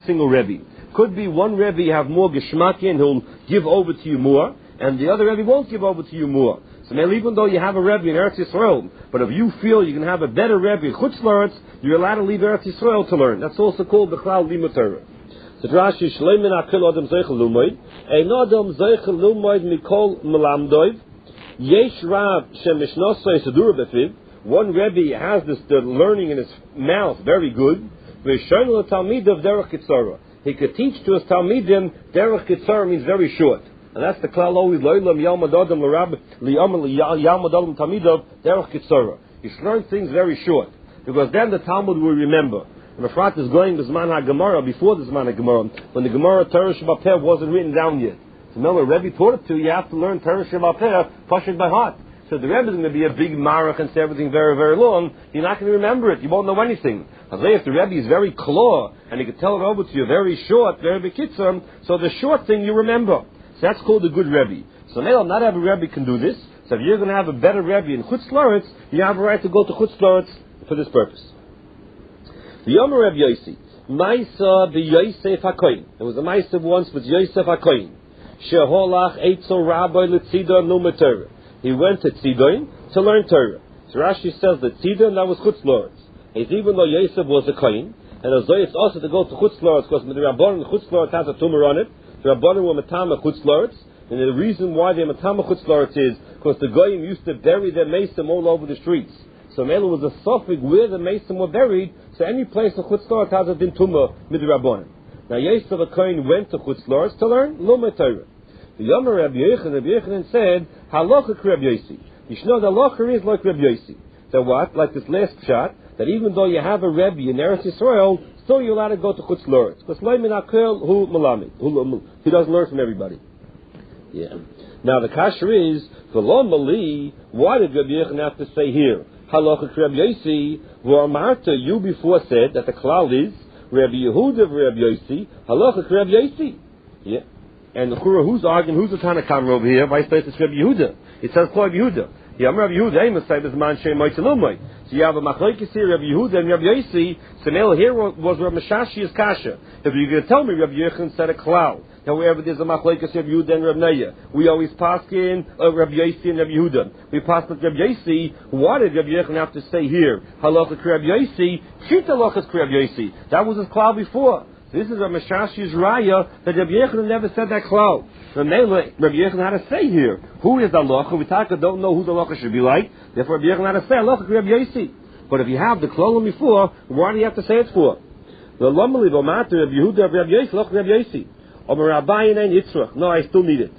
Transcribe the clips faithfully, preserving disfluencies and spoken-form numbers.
single Rebbe. Could be one Rebbe you have more geschmack in, who'll give over to you more, and the other Rebbe won't give over to you more. So maybe even though you have a Rebbe in Eretz Yisrael, but if you feel you can have a better Rebbe in Chutz La'aretz, you're allowed to leave Eretz Yisrael to learn. That's also called the Klal Limud Torah. So Rashi Shleimin Akil Adam Zeichel Lumoid, Ein Adam Zeichel Lumoid Mikol Melamdoiv, Yesh Rav Shemishnosay Sedur Befiv. One Rebbe has this the learning in his mouth very good. V'Shoyn LeTalmidav Derech Kitzara. He could teach to his Talmidim. Derech Kitzara means very short. And that's the klal always, Lo'ilam Yalmad Adam L'Rab Yalmad Adam Talmidav Derech Kitzara. You should learn things very short, because then the Talmud will remember. And the Efrat is going to Zman HaGemara, before the Zman HaGemara, when the Gemara Torah Sheba'al Peh wasn't written down yet. So remember, Rebbe taught it to you, you have to learn Torah Sheba'al Peh, push it by heart. So the Rebbe is going to be a big marach and say everything very, very long. You're not going to remember it. You won't know anything. If the Rebbe is very claw, and he can tell it over to you very short, very bekitzur, so the short thing you remember. So that's called a good Rebbe. So now, not every Rebbe can do this. So if you're going to have a better Rebbe in Chutz La'aretz, you have a right to go to Chutz La'aretz for this purpose. The Yomer Reb Yossi, Maisa b'Yosef HaKoyin. There was a Maisa once with Yosef HaKoyin. Sheholach Eitzel Rabbi L'Tzidon Lumet Torah. He went to Tzidon to learn Torah. So Rashi says that Tzidon, that was Chutz La'aretz. It's even though Yosef was a Kohen, and as though it's also to go to Chutz La'aretz, because the Rabbanon Chutz La'aretz has a tumor on it. The Rabbanon were Matama Chutz La'aretz, and the reason why they're Matama Chutz La'aretz is because the Goyim used to bury their Mesim all over the streets. So Mela was a suffix where the Mesim were buried, so any place in Chutz La'aretz has a din tumor mid Rabbanon. Now Yosef a Kohen went to Chutz La'aretz to learn Lumet Torah. The Yomer Rabbi Yochanan, Rabbi Yochanan said, Halacha Reb Yossi. You should know the halacha is like Reb Yossi. So what? Like this last shot, that even though you have a Rebbe in Eretz Yisrael, still you're allowed to go to Chutz La'aretz. Because Leimin Akel Hu Malami. He doesn't learn from everybody. Yeah. Now the kasher is, V'lo Mali, why did Rabbi Yochanan have to say here, Halacha Reb Yossi, V'amarta, you before said that the klal is, Rabbi Yehuda Reb Yossi, Halacha Reb Yossi. Yeah. And who's arguing, who's the Tanakam over here? Vice versa, it's Rabbi Yehuda. It says Rabbi Yehuda. Yeah, I'm Rabbi Yehuda, I'm a Saibas Man Shem Moitzalumai. So you have a Machlokes here, Rabbi Yehuda and Rabbi Yossi. So now here was Rabbi Shashi's Kasha. If you're going to tell me Rabbi Yochanan said a klal, now wherever there's a Machlokes Rabbi Yehuda and Rabbi Neya, we always pass in uh, Rabbi Yossi and Rabbi Yehuda. We pass with Rabbi Yossi. What did Rabbi Yochanan have to say here? Halacha Rabbi Yossi, Shita Halachas Rabbi Yossi. That was his klal before. This is a Meshashi's Raya that Rabbi Yochanan never said that klal. So Rabbi Yochanan had to say here, who is the halacha? We talk, don't know who the halacha should be like. Therefore Rabbi Yochanan had to say halacha Rabbi Yossi. But if you have the klalim before, why do you have to say it for? The Lomali Bomater Rabbi Yehuda Rabbi Yossi, halacha Rabbi Yossi. Omer Rabbayin and Yitzrach. No, I still need it.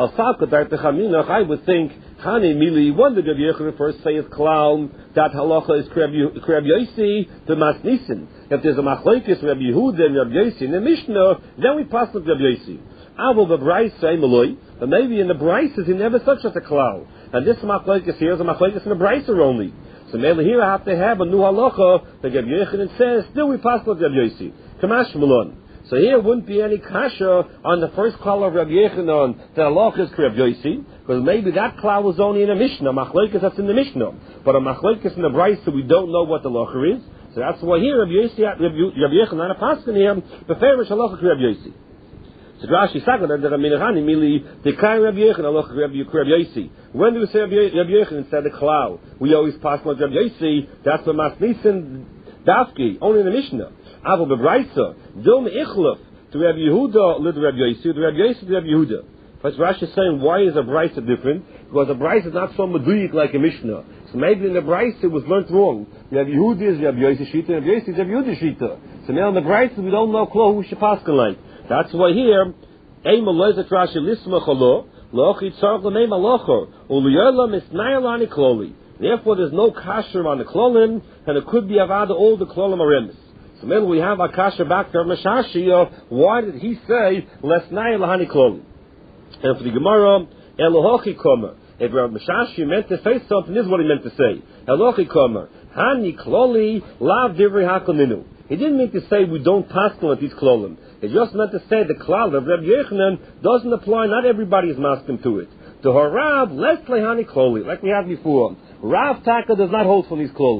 I would think, Chani Mili, when did Rabbi Yochanan first say his klal that halacha is Rabbi Yossi the Masnisin? If there's a machlokes Rabbi Yehuda and Rabbi Yossi in the Mishnah, then we pass with Rabbi Yossi. Avol b'Braisa Emeloi, but maybe in the Braises he never said such a klal. And this machlokes here is a machlokes in the Braisa only. So maybe here I have to have a new halacha that Rabbi Yochanan says. Still we pass with Rabbi Yossi. Kamash Malon. So here wouldn't be any kasha on the first klal of Rabbi Yochanan that halacha is Rabbi Yossi, because maybe that klal was only in a Mishnah. Machlokes that's in the Mishnah, but a machlokes in the Braisa we don't know what the halacha is. So that's why here Rabbi Yossi, Rabbi Yochanan, a paskin here, beferish halacha Rabbi Yossi. So Rashi Sagad and the Raminahani Mili, the Kai Rabbi Yochanan, halacha Rabbi Yossi. When do we say Rabbi Yochanan instead of klal? We always pass like Rabbi Yossi. That's the Masnisin Dafki, only in the Mishnah. Avol beBraisa, Dom Ichlef to Rabbi Yehuda, lid Rabbi Yossi, to Rabbi Yossi to Rabbi Yehuda. But Rashi is saying, why is a Braisa different? Because a Braisa is not so meduyik like a Mishnah. So maybe in the Braisa it was learnt wrong. Rabbi Yehuda is Rabbi Yossi Shita, Rabbi Yossi is Rabbi Yehuda Shita. So now in the Braisa we don't know klo who should pass like. That's why here, Eim Elozet Rashi Lisma Chalo, Lochi Tzarch L'Meim Alocher, Uliyola Misnayalani Kloli. Therefore there's no kasher on the klolim, and it could be avada all the klolim aremis. So then we have a kasher back to Mashashi of why did he say Lesnai Lahani Kloli? And for the Gemara, Elohochi Komer. If Rav Mashashi meant to say something, this is what he meant to say. Elohochi Komer. Hani Kloli Lav Divrei Hakaminu. He didn't mean to say we don't paskel at these klolim. He just meant to say the klal of Rabbi Yochanan doesn't apply. Not everybody is masking to it. To Harav, less lehani kloli, like we had before. Rav Taka does not hold from these klolim.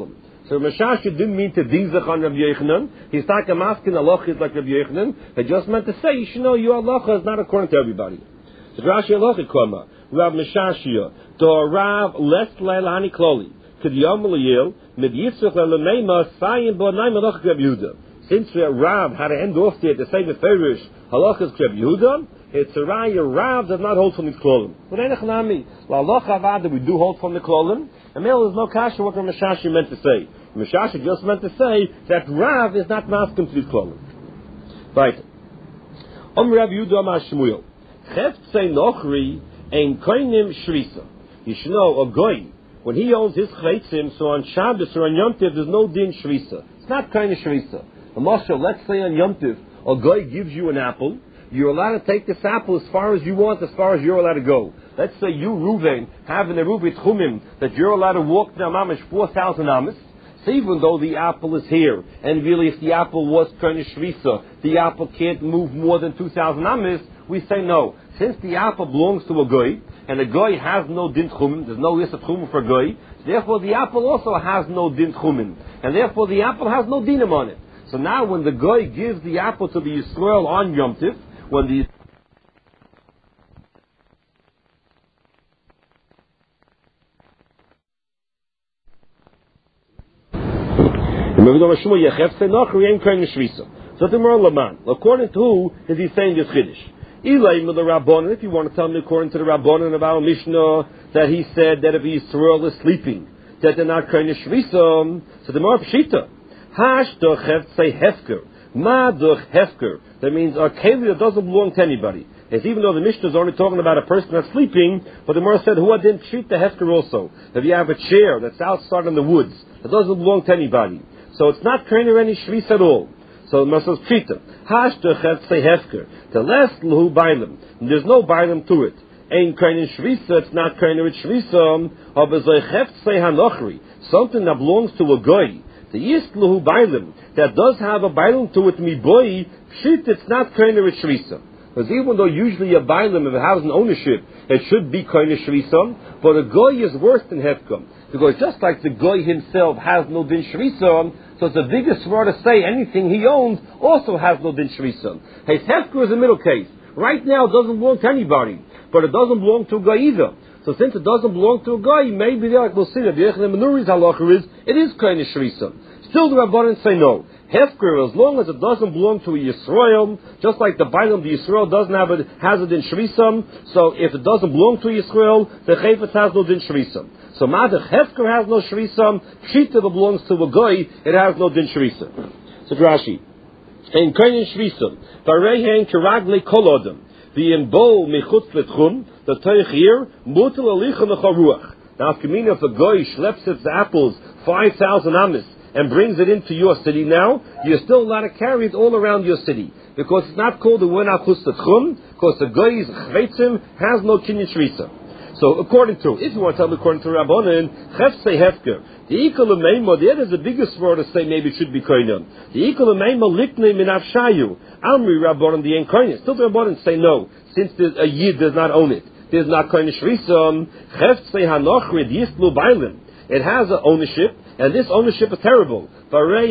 So Mashashi didn't mean to dizach on Rabbi Yochanan. He's talking masking halachas like Rabbi Yochanan. He just meant to say, you should know your halacha is not according to everybody. So Rashi halacha kama Rav Mashashia do Rav less leilani kloli k'diyam l'yil mid yitzchak le'lemeima sayin bo na'im halachas Rabbi Yehuda. Since Rav had to end off there to say the Ferish halachas Rabbi Yehuda, it's a raya Rav does not hold from the klolim. But ain't echnami la halacha avada we do hold from the klolim. And there is no kasha what Rav Mashashi meant to say. Mashashi just meant to say that Rav is not masking to the klolim. Right. Om Rav Yehuda Amar Shmuel. Cheftzei nochri ein koinim shrisa. You should know, a goy, when he owns his chaytzim, so on Shabbos or on Yom Tov, there's no din shrisa. It's not kind of shrisa. A moshe, let's say on Yom Tov, a goy gives you an apple, you're allowed to take this apple as far as you want, as far as you're allowed to go. Let's say you, Ruvain, have in a Ruvit Chumim, that you're allowed to walk down Mamish four thousand amas. So even though the apple is here, and really if the apple was kind of shrisa, the apple can't move more than two thousand amas, we say no. Since the apple belongs to a goy, and a goy has no din chumim, there's no list of chumim for goy, therefore the apple also has no din chumim, and therefore the apple has no dinim on it. So now when the goy gives the apple to the Yisrael on Yom Tiv, when the so the Laman, according to who is he saying this chiddush? If you want to tell me according to the Rabbanon of our Mishnah that he said that if Yisrael is sleeping, that they're not kind of shvisa, so the more pshita. Hash doch say hefker. Ma doch hefker. That means a keli that doesn't belong to anybody. It's even though the Mishnah is only talking about a person that's sleeping, but the Gemara said, who didn't treat the hefker also? If you have a chair that's outside in the woods, that doesn't belong to anybody. So it's not kind of any shvis at all. So the Gemara says, treat them. Hash doch say hefker. The less lahu bailam. There's no bailam to it. Ain't kind of shvisa, it's not kind of shvisa. Of a zaycheft say hanochri. Something that belongs to a goy. The yistlahu bailim that does have a bailim to it, mi boy, shit, it's not kind of shvisa. Because even though usually a bailim, if it has an ownership, it should be kind of shvisa, but a goy is worse than hefkam. Because just like the goy himself has no din shvisa, so it's the biggest word to say anything he owns also has no din shvisa. His hefker is a middle case. Right now it doesn't belong to anybody, but it doesn't belong to a goy either. So since it doesn't belong to a guy, maybe like we'll see that the Yochanan ben Nuri's halacha is it is kind of shrisa. Still the Rabbanan say no. Hefker, as long as it doesn't belong to a Yisrael, just like the Bailam, the Yisrael doesn't have it, has it in Shrisam, so if it doesn't belong to Yisrael, the Chayfetz has no din Shrisam. So Madach Hefker has no Shrisam, Shita that belongs to a Goy, it has no din Shrisam. So Rashi, in Kainin Shrisam, Varehen Kiragle Kolodam, the Embo Mechutz Letchum, the Teich here, Mutal Alichem Echaruach. Now if Kamina, if a Goy schleps its apples five thousand amis, and brings it into your city now, you're still allowed to carry it all around your city. Because it's not called the Wena Chustat because the Goy's Chvetzim has no Kinyan Shrisa. So according to, if you want to tell me according to Rabbanan, Chefse Hefker, the Ikal Meima, the other is the biggest word to say maybe it should be Koinam. The Ikal Meima Likne Min Avshayu, Amri Rabbanan the Enkoinus. Still the Rabbanan say no, since a Yid does not own it. There's not Koinish Shrisa, Chefse Hanochrid Yistlu Bailim. It has an ownership, and this ownership is terrible. The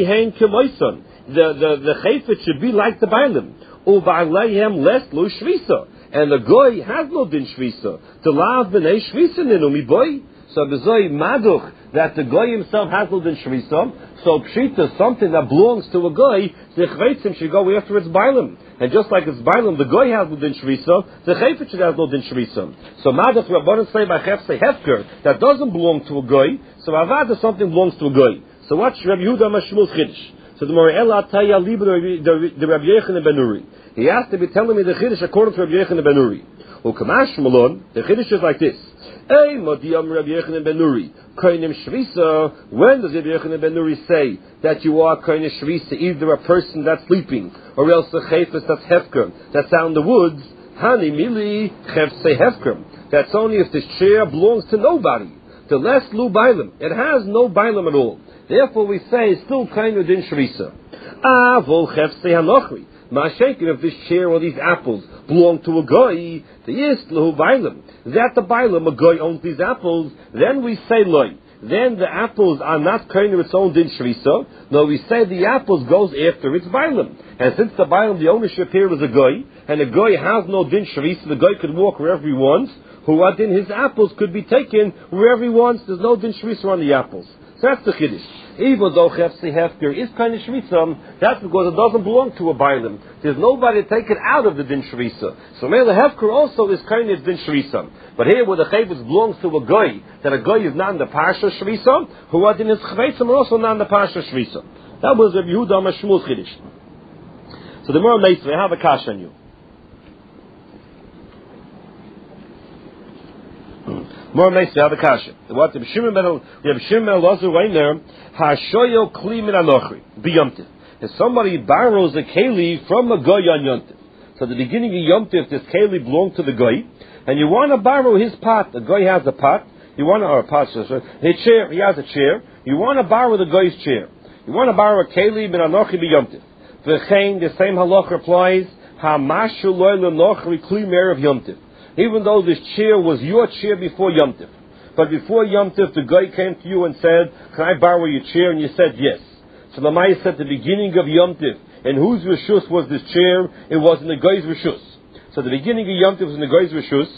the the chayfet should be like the bailim. U'ba'aleihem less lo shvisa, and the goy has no din shvisa. To lav b'nei shvisa ninu mi boy. So b'zoi maduch that the goy himself has no din shvisa. So pshita, something that belongs to a goy, the chayfet should go after its bailim. And just like it's bailim, the goy has no din shvisa, the chayfet should have no din shvisa. So maduch Rabbanan say by chefse hefker that doesn't belong to a goy. So avada something belongs to a goy. So watch Rabbi Yehuda Mashmul's chiddush. So the Morella Taya Liba the Rabbi Yochanan ben Nuri. He has to be telling me the chiddush according to Rabbi Yochanan ben Nuri. Ukamash Malon, the chiddush is like this. Hey, Modiyam Rabbi Yochanan ben Nuri. Koinim Shvisa. When does Rabbi Yochanan ben Nuri say that you are Koinim Shvisa, either a person that's sleeping, or else a chayfus that's hefker, that's out in the woods? Hani Mili Chefse Hefker. That's only if this chair belongs to nobody. The less lu bailam. It has no bailam at all. Therefore we say it's still kind of din shrisa. Ah, vol chefse hanochri. Ma'ashekin, if this chair or these apples belong to a goy, the yist lahu bailam. That the bailam, a goy owns these apples, then we say loy. then the apples are not kind of its own din shrisa. No, we say the apples goes after its bailim. And since the bailim, the ownership here is a goy, and a goy has no din shrisa, the goy could walk wherever he wants, who are din his apples could be taken wherever he wants. There's no din shrisa on the apples. So that's the chiddush. Even though Chefsi Hefker is kind of Shvisa, that's because it doesn't belong to a Bailim. There's nobody to take it out of the Din Shvisa. So Mele Hefker also is kind of Din Shvisa. But here where the Chavis belongs to a Goy, that a Goy is not in the Parsha Shvisa, who are in his Chavetzim are also not in the Parsha Shvisa. That was Rabbi Yehuda Mashmul Chiddush. So the more Meisvei, I have a kash on you. More nice to have a kasha. What the Shimon ben we have Shimon ben Elazar right there. Hashoyo kli min anochri biyomtiv. If somebody borrows a keli from a goy on yomtiv, so at the beginning of yomtiv, this keli belonged to the goy, and you want to borrow his pot. The goy has a pot. You want to or a pot. His chair. He has a chair. You want to borrow the goy's chair. You want to borrow a keli min anochri biyomtiv. V'chein the same halach applies. Hamashu loy lenochri kli merav yomtiv. Even though this chair was your chair before Yom Tiv. But before Yom Tiv, the guy came to you and said, can I borrow your chair? And you said yes. So the Maya said, at the beginning of Yom Tiv, and whose Rishus was this chair? It was in the guy's Rishus. So the beginning of Yom Tiv was in the guy's Rishus.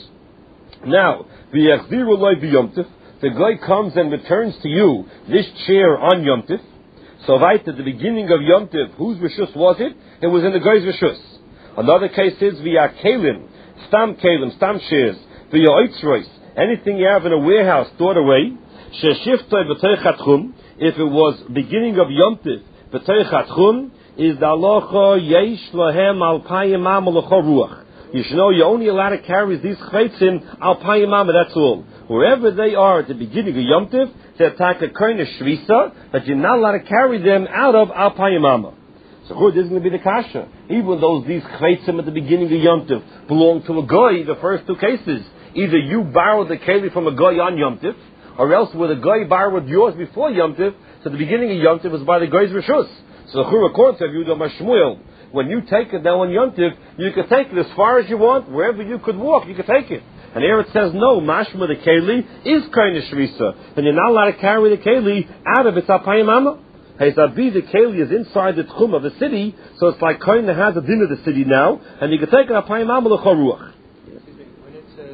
Now, v'yachziru loy v'Yom Tiv, the guy comes and returns to you this chair on Yom Tiv. So right at the beginning of Yom Tiv, whose Rishus was it? It was in the guy's Rishus. Another case is v'yakelim, Stam kelim, stam shares, v'yoitzrois, anything you have in a warehouse stored away, sheshiftoi v'teichat chum, if it was beginning of Yom Tiv, v'teichat chum, is the halacha yesh lohem alpayim mama l'cho ruach. You should know you're only allowed to carry these chveitzim alpayim mama, that's all. Wherever they are at the beginning of Yom Tiv, they attack a kind of shvisa, but you're not allowed to carry them out of alpayim mama. So good, this is going to be the kasha. Even though these chveitzim at the beginning of Yom Tiv belong to a goy, the first two cases, either you borrowed the keli from a goy on Yom Tiv, or else where the goy borrowed yours before Yom Tiv, so the beginning of Yom Tiv was by the goy's rishus. So the Chur according to Yehuda Mashmuel, when you take it now on Yom Tiv, you can take it as far as you want, wherever you could walk, you can take it. And here it says no, mashma the keli is kind of shvisa, and you're not allowed to carry the keli out of its apayim mama. Heizabi, the keli is inside the tchum of the city, so it's like Kohen has a din of the city now, and you can take it apayim mama l'chol ruach. When it says,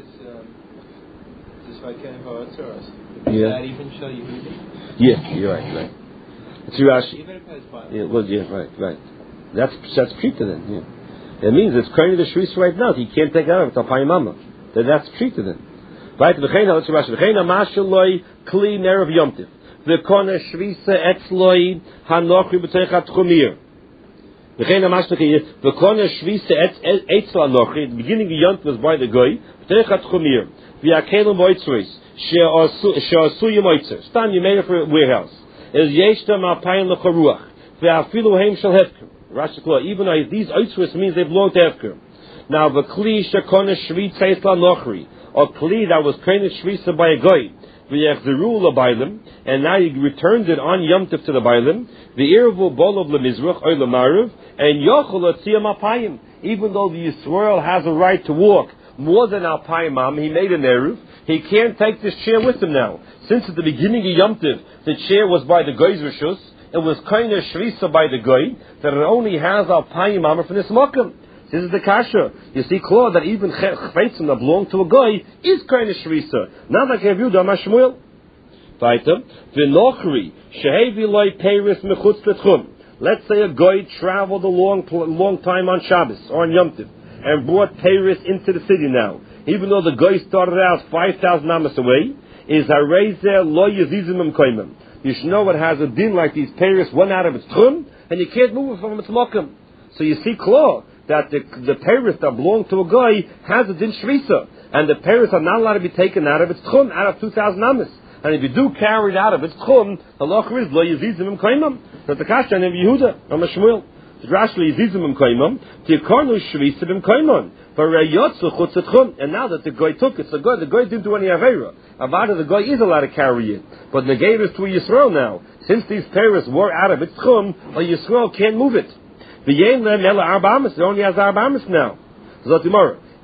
this vaken v'atzoros, Yeah. that even show Yehudi? Yeah, you're right, right. It's Rashi. Even if it has Bible. Yeah, well, yeah, right, right. That's that's pshita then. Yeah, it means it's Kohen the shvis right now. He can't take it out of apayim mama. Then that's pshita then. Right, v'cheina, let's Rashi. V'cheina mashaloi kli nerav yomtiv. V'kona shvisa etzloi hanochri b'teichat chumir. V'cheina mashaloi v'kona shvisa etzlo hanochri. The beginning of Yont was by the goy. B'teichat chumir. V'yakelim oitzris. She'asu yemoitzer. Stam you made it for a warehouse. Is yeshtam alpayin l'charuach. V'afilu heim shel hefker. Rashi Kula. Even though these oitzris means they belong to hefker. Now the kli shekona shvisa etzlo hanochri. Or kli that was kind of shvisa by a goy. V'yachzeru l'baylim, and now he returned it on Yom Tov to the baylim. V'irvu bolov lemizrach or lemariv, and yochel l'tziyam alpayim. Even though the Yisrael has a right to walk more than alpayim am, he made an eruv. He can't take this chair with him now. Since at the beginning of Yom Tov, the chair was by the goy's rishus, it was kind of shvisa by the goy that it only has alpayim am from this makom. This is the kasha. You see, Claude, that even chveitzim that belong to a guy is kind of shvisa. Not like Yehuda Mashmuel. Weiter. V'nochri shehevi loy peiris mechutz l'tchum. Let's say a guy traveled a long, long time on Shabbos or on Yom Tov and brought peiris into the city now. Even though the guy started out five thousand amas away, is harezer loy yezizim koimim. You should know it has a din like these peiris went out of its tchum and you can't move it from its mokum. So you see, Claude, that the the peiros that belong to a guy has a din shvisa, and the peiros are not allowed to be taken out of its tchum, out of two thousand amas. And if you do carry it out of its tchum, the halacha is lo yizizim im kaimam. That's the kasha of Yehuda or Mashmuel. The Rashi yizizim im kaimam, tikarnu shvisa im kaimam. For reyotzu chutz tchum, and now that the guy took it, so good, the guy didn't do any avera. Avada, the guy is allowed to carry it, but the gate is to Yisrael now. Since these peiros were out of its tchum, a Yisrael can't move it. The Yem Ela Arba Amis, it only has Arba Amis now. So tomorrow,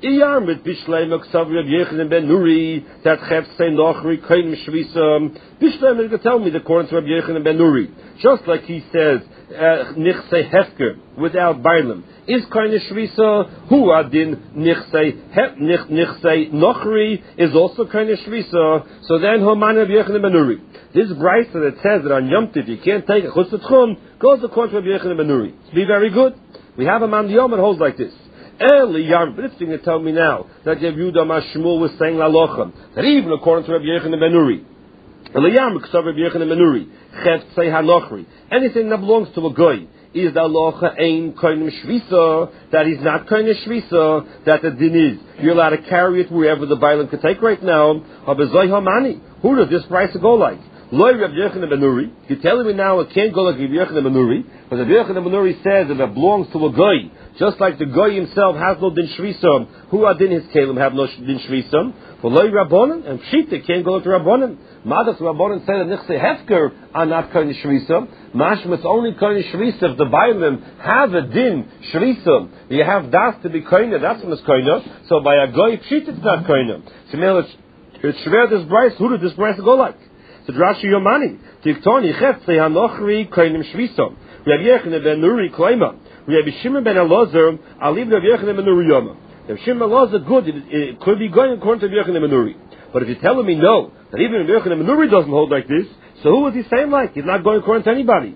Iyar mit Bishlei Moksav Reb Yochanan ben Nuri that Chef say Nochri Kainim Shvisa. Bishlei is going to tell me the according to Reb Yochanan ben Nuri, just like he says Nichsei Hefker without Bailam is Kainim Shvisa. Who adin Nichsei Hef Nichsei Nochri is also Kainim Shvisa. So then Homan Reb Yochanan ben Nuri. This brayso that says that on Yom Tiv you can't take a chutz tchum goes according to Reb Yochanan ben Nuri. Be very good. We have a man Yom that holds like this. Early Yom, but it's going to tell me now that Reb Yehuda Mashmuel was saying lalocham that even according to Reb Yochanan ben Nuri, Early Yom because of Reb Yochanan ben Nuri, Cheftzei Hanochri, anything that belongs to a goy is the halacha ein koinim shvisa, that is not koinim shvisa, that the din is you're allowed to carry it wherever the bailam can take right now. Habezoi hamani. Who does this price go like? Loi Reb Yochanan ben Nuri. You're telling me now it can't go like Reb Yochanan ben Nuri, but Reb Yochanan ben Nuri says if it belongs to a goy, just like the goy himself has no din shvisam, who are din his kelim have no din shvisam. For Loi Rabbanan and Pshita can't go to Rabbanan. Madas Rabbanan say that Nichsei Hefker are not koine shvisam. Mashma it's only koine shvisam if the bailim have a din shvisam. You have das to be koine. That's when it's koine. So by a goy Pshita it's not koine. So now it's shver this price. Who did this price go like? So Drashi Yomani, Tiktoni Chetzei Hanochri Koinim Shvisam. Rabbi Yochanan ben Nuri Klaima. Rabbi Shimon ben Elazar, I'll leave Rabbi Yochanan ben Nuri Yoma. Rabbi Shimon ben Elazar, good, it, it could be going according to Rabbi Yochanan ben Nuri. But if you're telling me no, that even Rabbi Yochanan ben Nuri doesn't hold like this, so who is he saying like? He's not going according to anybody.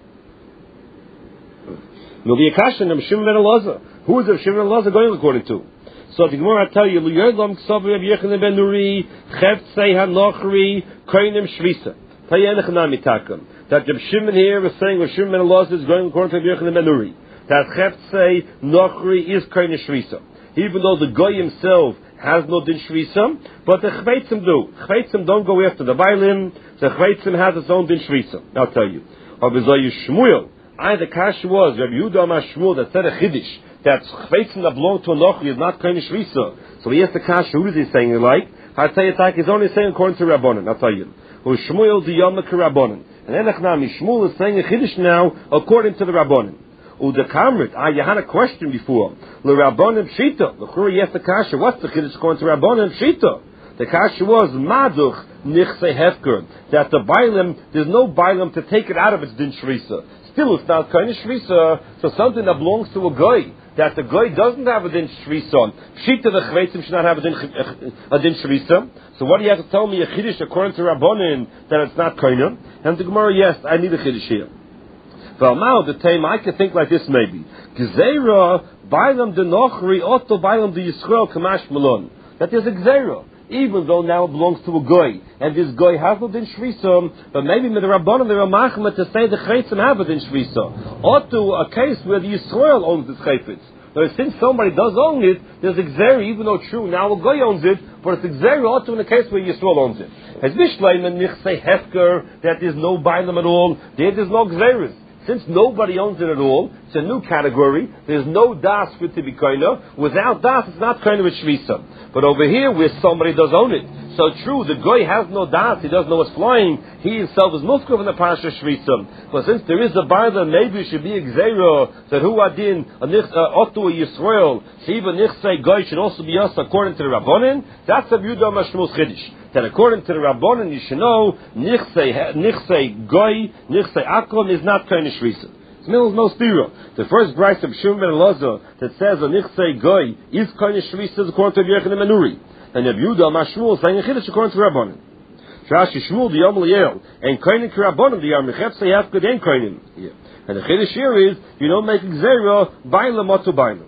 Will be a question Rabbi Shimon ben Elazar. Who is Rabbi Shimon ben Elazar going according to? So if the Gemara tell you, L'yodlam k'sav Rabbi Yochanan ben Nuri, Cheftzei Hanochri, Koinim Shvisa. Tayenech nami takam. That Rabbi Shimon here is saying Rabbi Shimon ben Elazar is going according to Rabbi Yochanan ben Nuri. That Cheftzei Nochri is Koinim Shvisa. Even though the Goy himself has no din Shvisa, but the Chveitzim do. Chveitzim don't go after the Bailim. The Chveitzim has its own din Shvisa. I'll tell you. Abizayu Shmuel. I, the Kash was Rabbi Yehuda Amar Shmuel that said a Chiddush that Chveitzim that belong to a Nochri is not Koine Shvisa. So he asked the Kash, who is he saying it like? I'll tell you, he's only saying according to Rabbanan. I'll tell you. Shmuel the Yom Rabbanan. And Enechnami, Shmuel is saying a Chiddush now according to the Rabbanan. Uda Kamrit, I you had a question before. Le Rabbanan Pshita. The Churi asked the Kash, what's the Chiddush according to Rabbanan Pshita? The Kash was Maduch Nichsei Hefker. That the Bailam, there's no Bailam to take it out of its din Shrisa. Still, it's not kind of Shvisa, so something that belongs to a goy, that the goy doesn't have a din Shvisa. Pshita the Chveitzim should not have a din, a din Shvisa. So what do you have to tell me, a Chiddush according to Rabbanan, that it's not kind of? And the Gemara, yes, I need a Chiddush here. Well, now the time I can think like this maybe. Gzeira, Bailam de Nochri, Otto Bailam de Yisrael, Kamash Malon. That is a Gzeira. Even though now it belongs to a goy, and this goy has no din shvisam, but maybe with the Rabbanim, they're machma to say the chaytzim have a din shvisa, or to a case where the Yisrael owns this chaytzim. Now, since somebody does own it, there's a gzeri, even though true, now a goy owns it, but it's a gzeri also in a case where Yisrael owns it. As Mishleim and Nichsei Hefker, that there's no bailam at all, there there's no gzeris. Since nobody owns it at all, it's a new category. There's no das for it to be koina. Without das, it's not koina with shvisa. But over here, where somebody does own it, so true, the goy has no das. He doesn't know what's flying. He himself is muskov in the parasha shvisa. But since there is a bar, maybe it should be a gzeira that who adin a otu a Yisrael, shiva nichsei goy should also be us according to the Rabbanin. That's a Yehuda Mashmuel's chiddush. That according to the Rabbanan, you should know nichsei nichsei goy nichsei aklon is not kind of shvisa. It's no stira. The first brayso of Shimon ben Elazar that says a nichsei goy is kind of shvisa is according to Rabbi Yochanan ben Nuri, and Rabbi Yehuda Mashmuel saying a chiddush according to Rabbanan. Shashi Shmuel the Yom Liel and koinin Rabbanan the Yom Cheftzei Hefker and koinin. And the chiddush here is you don't make gzeira bailam otu bailam.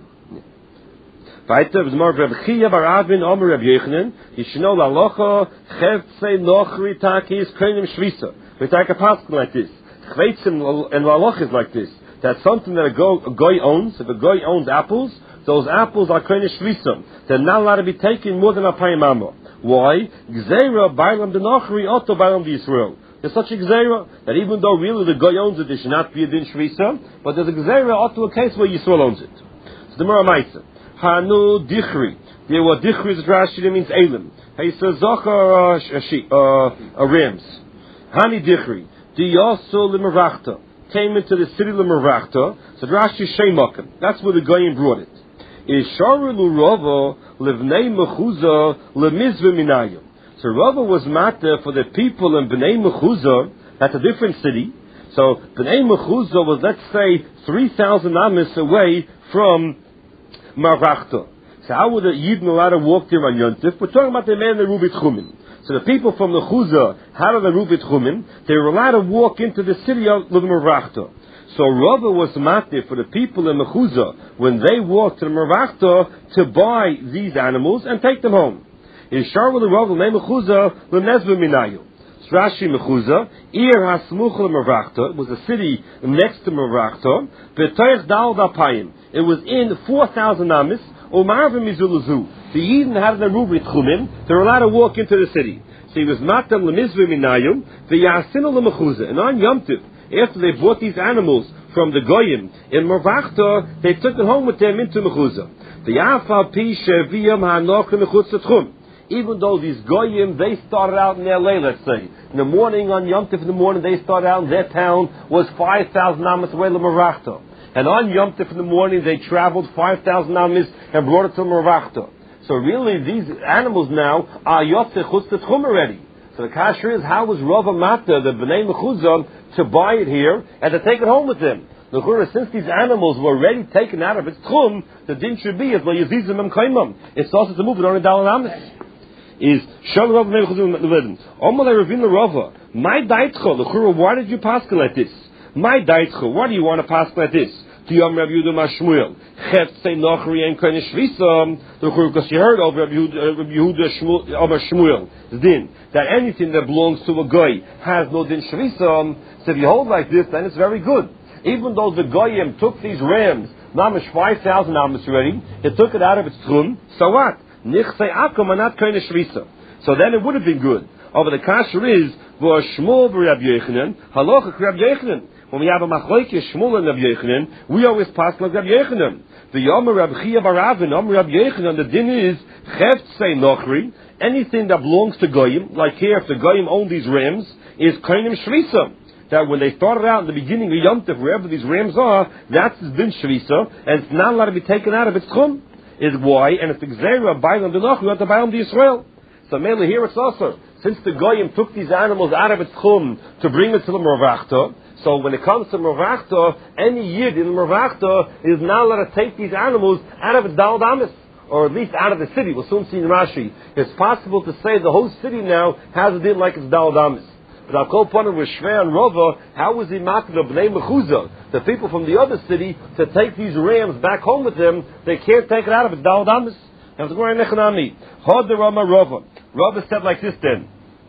Weiter, es mar Reb Chia bar Avin Omer Reb Yochanan, Yishno lalocha Cheftzei Nochri Taki is koinim shvisa. We take a pasuk like this. Chveitzim and lalocha is like this. That's something that a, go, a goy owns. If a goy owns apples, those apples are koinim shvisa. They're not allowed to be taken more than a payim amma. Why? Gzeira bailam de Nochri Otto bailam de Yisrael. There's such a gzeira that even though really the goy owns it, there should not be a din shvisa, but there's a gzeira Otto a case where Yisrael owns it. So the Mara Maisa. Hanu dichri. There were dichri is Rashi means elim. He says zachar a rams. Hani dichri. Diyasul limerachta came into the city limerachta. So Rashi sheimakim. That's where the goyim brought it. Isharu Rava livnei mechuza lemizvah minayim. So Rava was matter for the people in Bnei Mechuza. That's a different city. So Bnei Mechuza was, let's say, three thousand amis away from Marachta. So how would a Yidden allowed to walk there on Yontif? We're talking about the man in the Rubit Chumin. So the people from the Chuza, how did the Rubit Chumin? They were allowed to walk into the city of the Marachta. So Rava was matir for the people in the Chuza when they walked to the Marachta to buy these animals and take them home. Ishar with the Rava name Mechuza l'nezva minayu. Rashi Mechuza Ir hasmuch l'Marachta was a city next to Marachta. B'toich dal dapayim. It was in four thousand amis. Umarvim mizuluzu. The Yidden had the Rubit Chumin. They were allowed to walk into the city. So he was matam l'mizva minayu. V'yasinu l'Mechuza. And on Yom Tov, after they bought these animals from the Goyim in Marachta, they took it home with them into Mechuza. V'yafal pi sheviyam ha'noch l'Mechutz Tchum. Even though these Goyim, they started out in L A, let's say. In the morning, on Yom Tov in the morning, they started out, and their town was five thousand amis away to Marachta. And on Yom Tov in the morning, they traveled five thousand amis and brought it to Marachta. So really, these animals now are Yotzei Chutz Tchum already. So the kasher is, how was Rava Mata, the Bnei Mechuzah, to buy it here and to take it home with them? Since these animals were already taken out of its tchum, the din should be as lo yazizim em kaimam. It's also to move it on a dalal amis. Is Shal Rava Bnei Mechuzah Levin. Omalei Ravina Rava. My daitcho, l'chura, why did you paskel like this? My daitcho, why do you want to paskel like this? To Yom Rav Yehuda Mashmuel. Chet say nochri and kind shvisa. L'chura, because you heard of Rav Yehuda Amar Shmuel. Din that anything that belongs to a guy has no din shvisa. So if you hold like this, then it's very good. Even though the goyim took these rams, mamish five thousand amas already, they took it out of its tchum. So what? So then it would have been good. Over the kasher is Shmuel b'Rab Yochanan, halacha Rab Yochanan. When we have a machlokes Shmuel and Rab Yochanan, we always pass like Rab Yochanan. The Yomer Rab Chia Baravin, Omer Rab Yochanan. The din is cheft say nochri. Anything that belongs to goyim, like here, if the goyim own these rams, is kainim shvisa. That when they started out in the beginning of Yom Tov, wherever these rams are, that's din shvisa, and it's not allowed to be taken out of its chum. Is why, and it's the Gzeira of Bailam B'Noch, we want to Bailam Yisrael. So mainly here it's also, since the Goyim took these animals out of its chum to bring it to the Mervachta, so when it comes to Mervachta, any Yid in Mervachta is not allowed to take these animals out of its Dalad Amis, or at least out of the city. We'll soon see in Rashi. It's possible to say the whole city now has a din like it's Dalad Amis. But I'll call upon him with Shvei and Rava, how was he making the Bnei Mechuzah, the people from the other city, to take these rams back home with them? They can't take it out of it. Dalad Amis. Rava said like this then.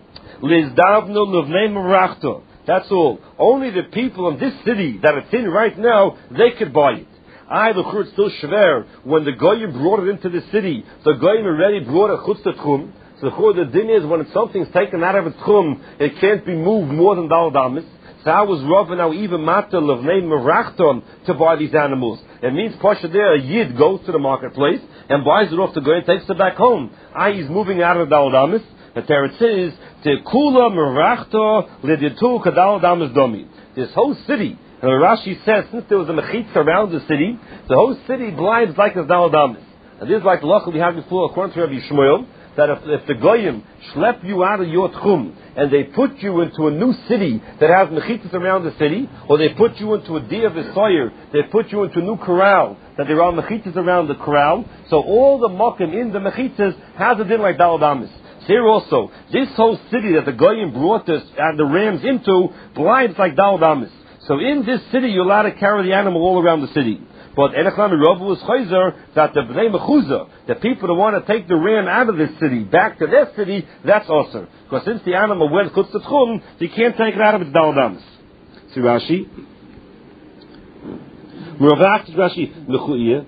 That's all. Only the people in this city that it's in right now, they could buy it. I, the church still shver, when the Goyim brought it into the city, the Goyim already brought a chutz tchum. So the din is when something's taken out of its chum, it can't be moved more than dalad amis. So how was Rava now even matal of name merachton to buy these animals? It means pasha there, a yid goes to the marketplace and buys it off the guy and takes it back home. I he's moving out of dalad amis. The Torah says te kula merachto leditu kadalad amis domi. This whole city, and Rashi says since there was a mechitz around the city, the whole city blinds like a dalad amis. And this is like the law we had before according to Rabbi Shmuel, that if, if the Goyim schlep you out of your tchum and they put you into a new city that has mechitzas around the city, or they put you into a dia v'soyer, they put you into a new corral that there are mechitzas around the corral, so all the mokim in the mechitzas has a din like dalad amis. Here also, this whole city that the Goyim brought us and the rams into blinds like dalad amis. So in this city you're allowed to carry the animal all around the city. But Enechlam Rava was chayzer that the Bnei Mechuzah, the people that want to take the ram out of this city back to their city, that's also because since the animal went chutz tchum, you can't take it out of its dalad amis. See Rashi. Meravach Rashi mechuye.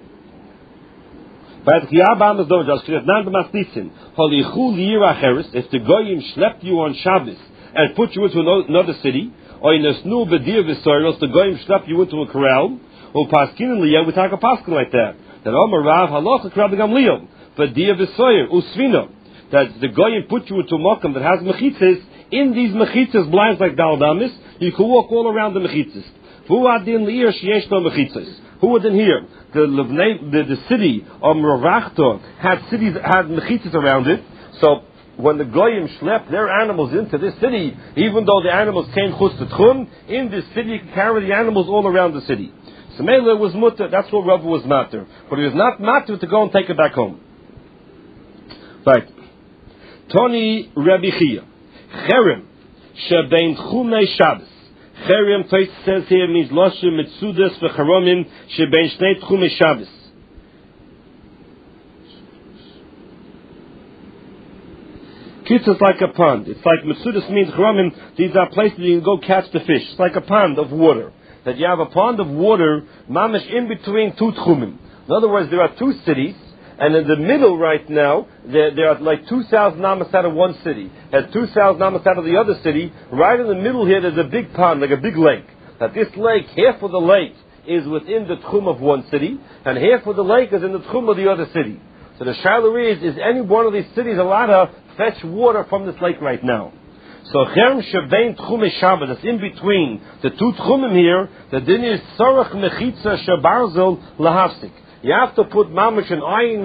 But the Yabam is don't just not the mastisin. Holichul yira cheres. If the goyim slept you on Shabbos and put you into another city, or in a snu bedir v'soros, the goyim slept you into a corral. Or paskin and liyah, we talk a paskin like that. That Omar Rav halacha krab gamliel, but dia v'soyer usvina. That the goyim put you into a makam that has mechitzas. In these mechitzas, blinds like dalad amis, you can walk all around the mechitzas. Fu adin liyah sheyesh no mechitzas. Who was in here? The Levnei, the, the city of Merachta had cities, had mechitzas around it. So when the Goyim schlepped their animals into this city, even though the animals came chutz to tchum, in this city you could carry the animals all around the city. So Mela was mutter, that's what Rav was matter. But he was not matter to go and take it back home. Right. Toni Rabbi Chia. Cherem, shebein tchumei Shabbos. Cherem, Tais says here, means Loshe Mitzudas v'Charomim shebein shnei tchumei Shabbos. Kitz is like a pond. It's like Mitzudas means Charomim, these are places you can go catch the fish. It's like a pond of water. That you have a pond of water, mamish in between two tchumim. In other words, there are two cities, and in the middle right now, there, there are like two thousand amas out of one city, and two thousand amas out of the other city. Right in the middle here, there's a big pond, like a big lake. That this lake, half of the lake is within the tchum of one city, and half of the lake is in the tchum of the other city. So the shaila is, is any one of these cities allowed to fetch water from this lake right now? So Cherem shebein tchumei Shabbos, that's in between the two tchumim here, the din is Sorach Mechitza Shebarzel Lahafsik. You have to put mamish an iron